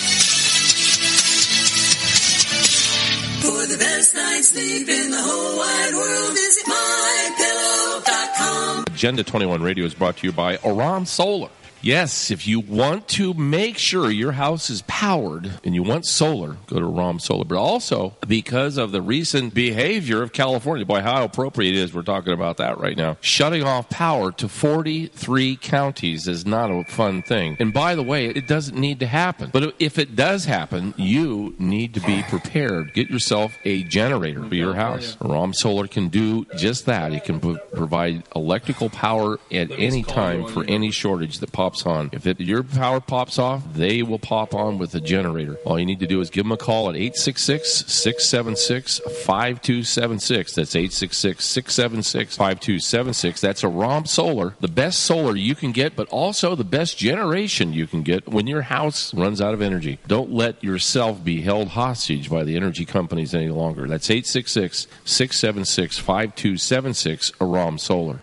For the best night's sleep in the whole wide world, visit my pillow dot com. Agenda twenty-one Radio is brought to you by Aram Solar. Yes, if you want to make sure your house is powered and you want solar, go to Aram Solar. But also, because of the recent behavior of California, boy, how appropriate it is we're talking about that right now. Shutting off power to forty-three counties is not a fun thing. And by the way, it doesn't need to happen. But if it does happen, you need to be prepared. Get yourself a generator for your house. Aram Solar can do just that. It can pro- provide electrical power at any time for any shortage that pops on. If it, your power pops off, they will pop on with a generator. All you need to do is give them a call at eight six six, six seven six, five two seven six. That's eight six six, six seven six, five two seven six. That's Aram Solar, the best solar you can get, but also the best generation you can get when your house runs out of energy. Don't let yourself be held hostage by the energy companies any longer. That's eight six six, six seven six, five two seven six, Aram Solar.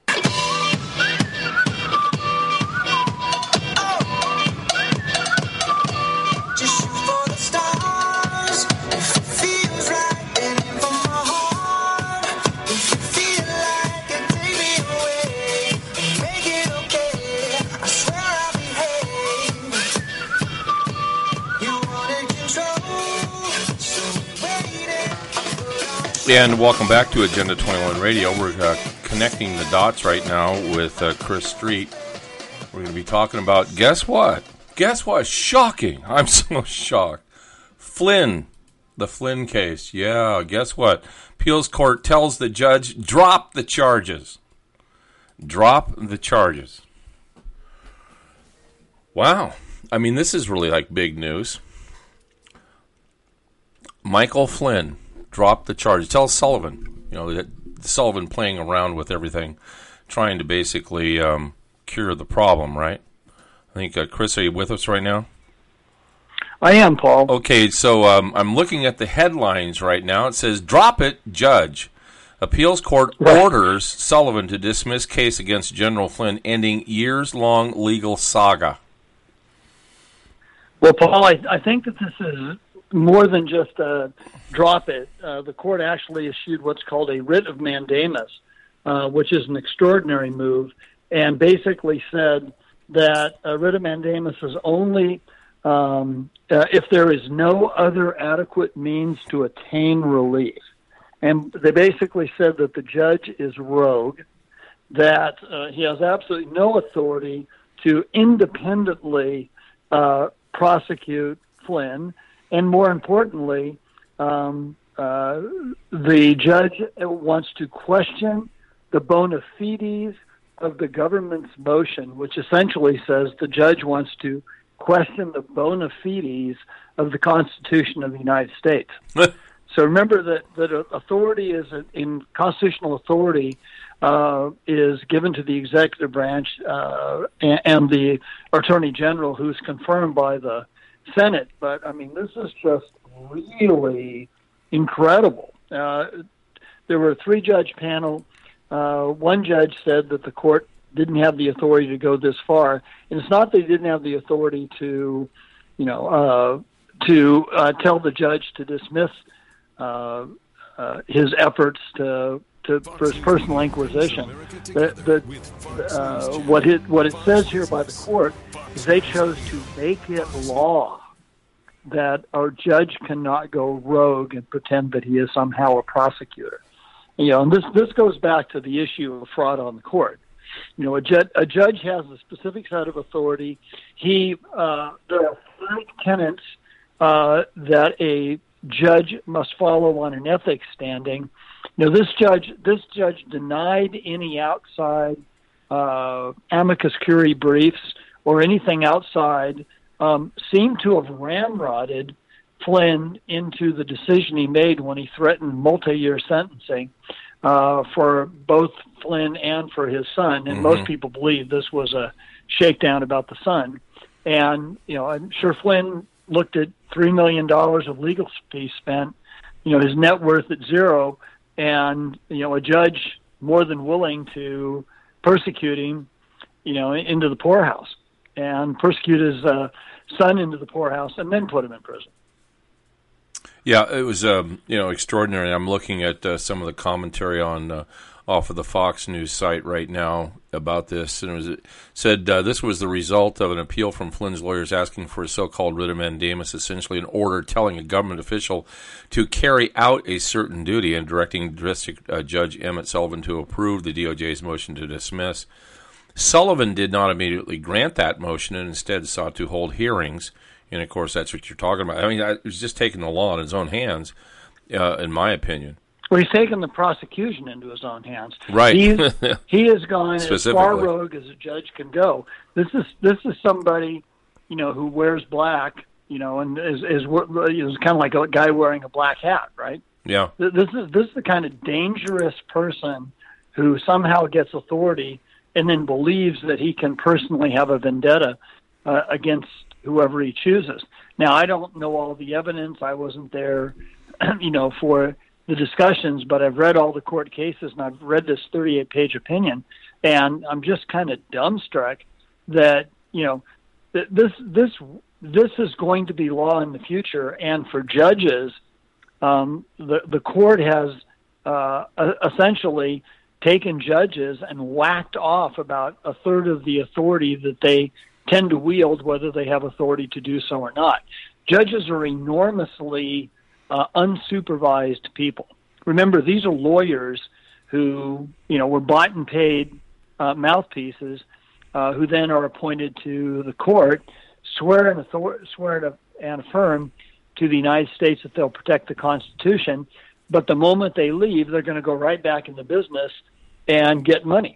And welcome back to Agenda twenty-one Radio. We're uh, connecting the dots right now with uh, Chris Street. We're going to be talking about, guess what? Guess what? Shocking. I'm so shocked. Flynn, the Flynn case. Yeah, guess what? Appeals court tells the judge, drop the charges. Drop the charges. Wow. I mean, this is really like big news. Michael Flynn. Drop the charge. Tell Sullivan, you know, that Sullivan playing around with everything, trying to basically um, cure the problem, right? I think, uh, Chris, are you with us right now? I am, Paul. Okay, so um, I'm looking at the headlines right now. It says, drop it, judge. Appeals court right. orders Sullivan to dismiss case against General Flynn, ending years-long legal saga. Well, Paul, I, I think that this is more than just a drop it. Uh, the court actually issued what's called a writ of mandamus, uh, which is an extraordinary move, and basically said that a writ of mandamus is only um, uh, if there is no other adequate means to attain relief. And they basically said that the judge is rogue, that uh, he has absolutely no authority to independently uh, prosecute Flynn, and more importantly, um, uh, the judge wants to question the bona fides of the government's motion, which essentially says the judge wants to question the bona fides of the Constitution of the United States. So remember that, that authority is in constitutional authority uh, is given to the executive branch uh, and, and the Attorney General, who's confirmed by the Senate. But I mean, this is just really incredible. Uh, there were a three-judge panel. Uh, one judge said that the court didn't have the authority to go this far, and it's not that they didn't have the authority to, you know, uh, to uh, tell the judge to dismiss uh, uh, his efforts to. To, for his personal inquisition. The, the, uh, what, it, what it says here by the court is they chose to make it law that our judge cannot go rogue and pretend that he is somehow a prosecutor. You know, and this, this goes back to the issue of fraud on the court. You know, a, ju- a judge has a specific set of authority. He, uh, there are five tenets uh, that a judge must follow on an ethics standing. Now, this judge, this judge denied any outside uh, amicus curiae briefs or anything outside. Um, seemed to have ramrodded Flynn into the decision he made when he threatened multi-year sentencing uh, for both Flynn and for his son. And mm-hmm. most people believe this was a shakedown about the son. And you know, I'm sure Flynn looked at three million dollars of legal fees spent. You know, his net worth at zero. And, you know, a judge more than willing to persecute him you know, into the poorhouse and persecute his uh, son into the poorhouse and then put him in prison. Yeah, it was um, you know extraordinary. I'm looking at uh, some of the commentary on uh, off of the Fox News site right now about this, and it was it said uh, this was the result of an appeal from Flynn's lawyers asking for a so-called writ of mandamus, essentially an order telling a government official to carry out a certain duty, and directing District uh, Judge Emmett Sullivan to approve the D O J's motion to dismiss. Sullivan did not immediately grant that motion and instead sought to hold hearings. And, of course, that's what you're talking about. I mean, it was just taking the law in his own hands, uh, in my opinion. Well, he's taken the prosecution into his own hands. Right. He's, he has gone as far rogue as a judge can go. This is this is somebody, you know, who wears black, you know, and is is, is kind of like a guy wearing a black hat, right? Yeah. This is this is the kind of dangerous person who somehow gets authority and then believes that he can personally have a vendetta uh, against whoever he chooses. Now, I don't know all the evidence. I wasn't there, you know, for the discussions, but I've read all the court cases, and I've read this thirty-eight page opinion, and I'm just kind of dumbstruck that, you know, th- this this this is going to be law in the future, and for judges, um, the the court has uh, essentially taken judges and whacked off about a third of the authority that they tend to wield, whether they have authority to do so or not. Judges are enormously uh, unsupervised people. Remember, these are lawyers who, you know, were bought and paid uh, mouthpieces, uh, who then are appointed to the court, swear and author- swear to, and affirm to the United States that they'll protect the Constitution. But the moment they leave, they're going to go right back in the business and get money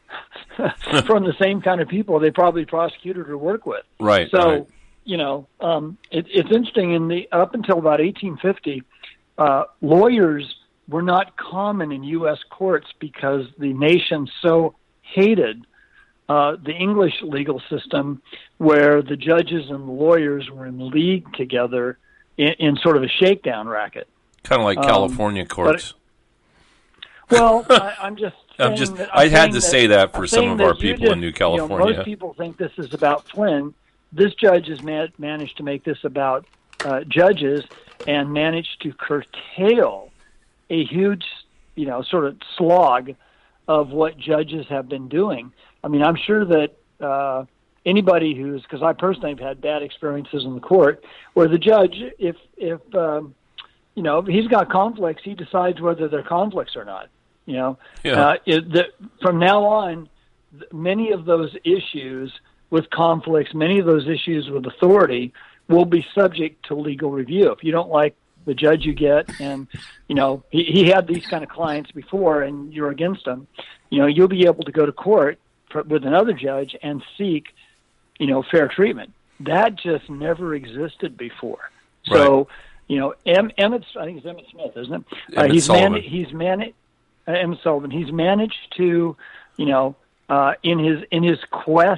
from the same kind of people they probably prosecuted or work with. Right. So, right. you know, um, it, it's interesting. In the up until about eighteen fifty, uh, lawyers were not common in U S courts because the nation so hated uh, the English legal system, where the judges and the lawyers were in league together in, in sort of a shakedown racket. Kind of like Um, California courts. But, well, I, I'm just. I'm just. That, I I'm had to that, say that for I'm some of that our you people just, in New you California. know, most people think this is about Flynn. This judge has ma- managed to make this about uh, judges and managed to curtail a huge, you know, sort of slog of what judges have been doing. I mean, I'm sure that uh, anybody who's, because I personally have had bad experiences in the court, where the judge, if if um, you know, if he's got conflicts, he decides whether they're conflicts or not. You know, Yeah. uh, it, the, from now on, th- many of those issues with conflicts, many of those issues with authority will be subject to legal review. If you don't like the judge you get, and, you know, he, he had these kind of clients before and you're against them, you know, you'll be able to go to court for, with another judge and seek, you know, fair treatment. That just never existed before. So, Right. you know, em, Emmett, I think it's Emmett Smith, isn't it? Emmett uh, he's Sullivan. Man, he's managed. Uh, Emmett Sullivan. He's managed to, you know, uh, in his in his quest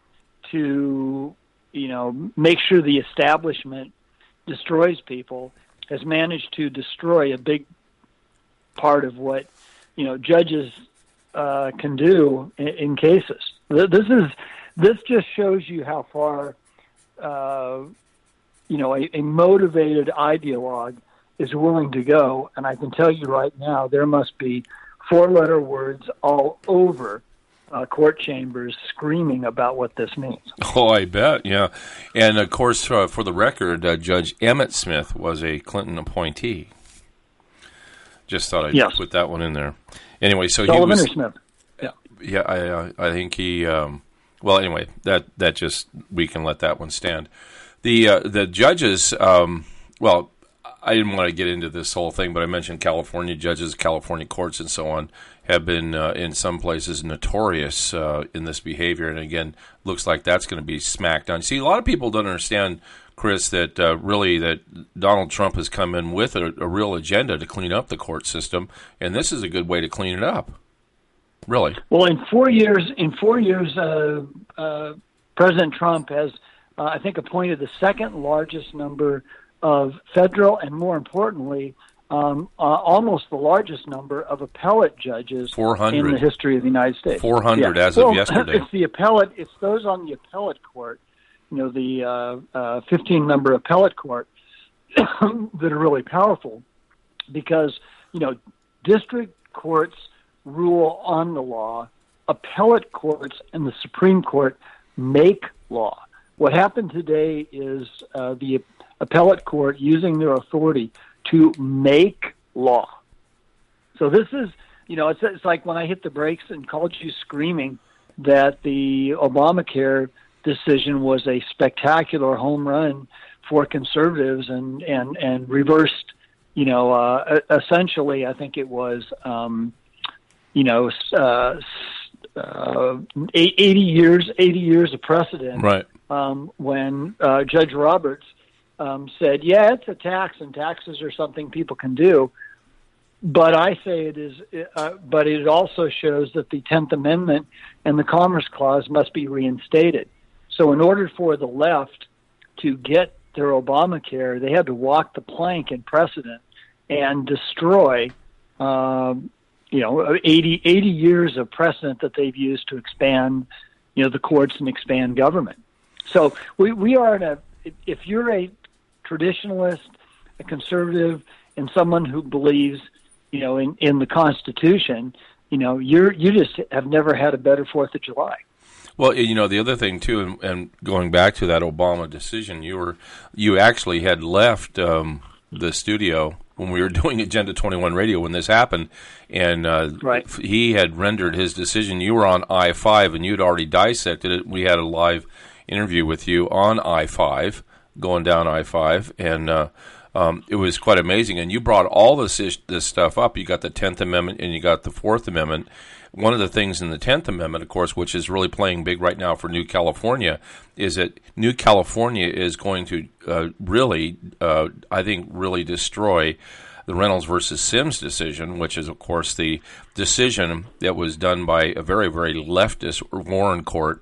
to, you know, make sure the establishment destroys people, has managed to destroy a big part of what, you know, judges uh, can do in, in cases. This is this just shows you how far, uh, you know, a, a motivated ideologue is willing to go. And I can tell you right now, there must be four-letter words all over uh, court chambers screaming about what this means. Oh, I bet, yeah. And, of course, uh, for the record, uh, Judge Emmett Smith was a Clinton appointee. Just thought I'd Yes. put that one in there. Anyway, so Sullivan he was... or Smith? Yeah. Yeah, I, uh, I think he... Um, well, anyway, that, that just... We can let that one stand. The, uh, the judges... Um, well... I didn't want to get into this whole thing, but I mentioned California judges, California courts, and so on have been, uh, in some places, notorious uh, in this behavior. And again, looks like that's going to be smacked down. See, a lot of people don't understand, Chris, that uh, really that Donald Trump has come in with a, a real agenda to clean up the court system, and this is a good way to clean it up. Really. Well, in four years, in four years, uh, uh, President Trump has, uh, I think, appointed the second largest number of federal and, more importantly, um, uh, almost the largest number of appellate judges four hundred in the history of the United States. four hundred yeah. as well, of yesterday. It's the appellate. It's those on the appellate court, you know, the uh, uh, fifteen-member appellate court that are really powerful because, you know, district courts rule on the law, appellate courts and the Supreme Court make law. What happened today is uh, the appellate court using their authority to make law. So this is, you know, it's, it's like when I hit the brakes and called you screaming that the Obamacare decision was a spectacular home run for conservatives and, and, and reversed, you know, uh, essentially, I think it was, um, you know, uh, uh, eighty years, eighty years of precedent. Right. Um, when uh, Judge Roberts um, said, yeah, it's a tax and taxes are something people can do. But I say it is, uh, but it also shows that the tenth Amendment and the Commerce Clause must be reinstated. So in order for the left to get their Obamacare, they had to walk the plank in precedent and destroy, um, you know, eighty, eighty years of precedent that they've used to expand, you know, the courts and expand government. So we, we are in a, if you're a traditionalist, a conservative, and someone who believes, you know, in, in the Constitution, you know, you're, you just have never had a better Fourth of July. Well, you know, the other thing too, and, and going back to that Obama decision, you were, you actually had left um, the studio when we were doing Agenda twenty-one Radio when this happened, and uh, right. he had rendered his decision. You were on I five, and you'd already dissected it. We had a live interview with you on I five, going down I five, and uh, um, it was quite amazing. And you brought all this ish, this stuff up. You got the tenth Amendment, and you got the fourth Amendment. One of the things in the tenth Amendment, of course, which is really playing big right now for New California, is that New California is going to uh, really, uh, I think, really destroy the Reynolds versus Sims decision, which is, of course, the decision that was done by a very, very leftist Warren court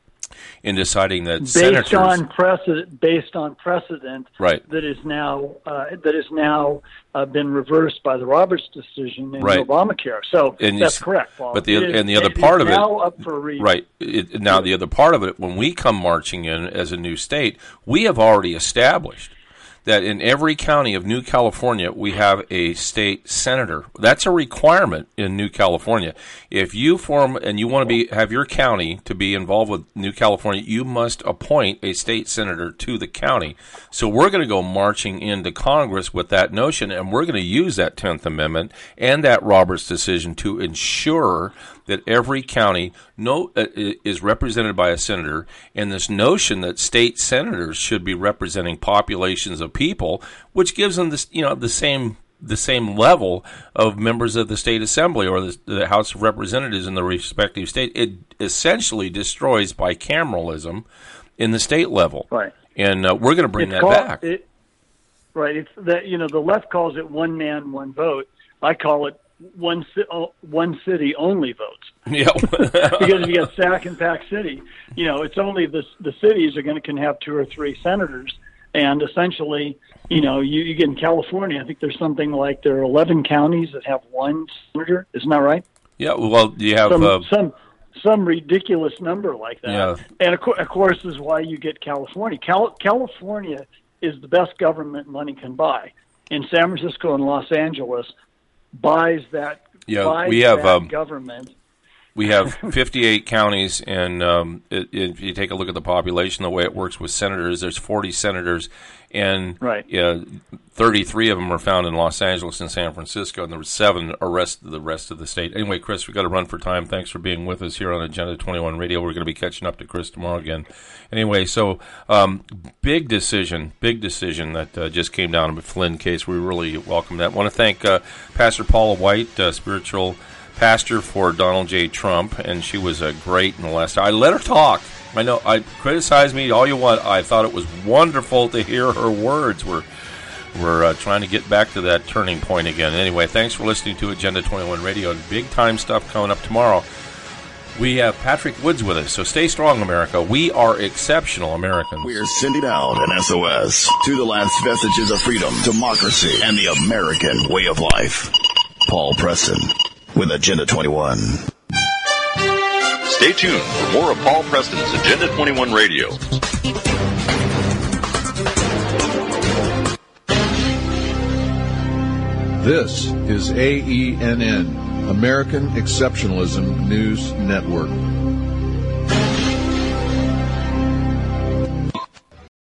in deciding that based senators on precedent, based on precedent, right. that is now uh, that is now uh, been reversed by the Roberts decision in right. Obamacare. So and that's correct, Paul. But the it and is, the other it part of it, now up for reading. right? It, now the other part of it, when we come marching in as a new state, we have already established that in every county of New California, we have a state senator. That's a requirement in New California. If you form and you want to be have your county to be involved with New California, you must appoint a state senator to the county. So we're going to go marching into Congress with that notion, and we're going to use that tenth Amendment and that Roberts decision to ensure that every county no, uh, is represented by a senator, and this notion that state senators should be representing populations of people, which gives them this, you know, the same the same level of members of the state assembly or the, the House of Representatives in the respective state. It essentially destroys bicameralism in the state level, right? And uh, we're going to bring it's that called, back, it, right? It's that you know the left calls it one man, one vote. I call it one one city only votes. Yeah, because you got Sac and Pack City. You know, it's only the the cities are going to can have two or three senators, and essentially, you know, you, you get in California. I think there's something like there are eleven counties that have one senator. Isn't that right? Yeah. Well, you have some uh, some, some ridiculous number like that. Yeah. And of, co- of course, is why you get California. Cal- California is the best government money can buy. In San Francisco and Los Angeles, buys that. Yeah, buys we have that um, government. We have fifty-eight counties, and um, it, it, if you take a look at the population, the way it works with senators, there's forty senators, and right. uh, thirty-three of them are found in Los Angeles and San Francisco, and there were seven arrest the rest of the state. Anyway, Chris, we've got to run for time. Thanks for being with us here on Agenda twenty-one Radio. We're going to be catching up to Chris tomorrow again. Anyway, so um, big decision, big decision that uh, just came down in the Flynn case. We really welcome that. I want to thank uh, Pastor Paula White, uh, spiritual pastor for Donald J. Trump, and she was uh, great in the last hour. I let her talk. I know, I criticize me all you want. I thought it was wonderful to hear her words. We're, we're uh, trying to get back to that turning point again. Anyway, thanks for listening to Agenda twenty-one Radio, and big-time stuff coming up tomorrow. We have Patrick Woods with us, so stay strong, America. We are exceptional Americans. We're sending out an S O S to the last vestiges of freedom, democracy, and the American way of life. Paul Preston with Agenda twenty-one. Stay tuned for more of Paul Preston's Agenda twenty-one Radio. This is A E N N, American Exceptionalism News Network.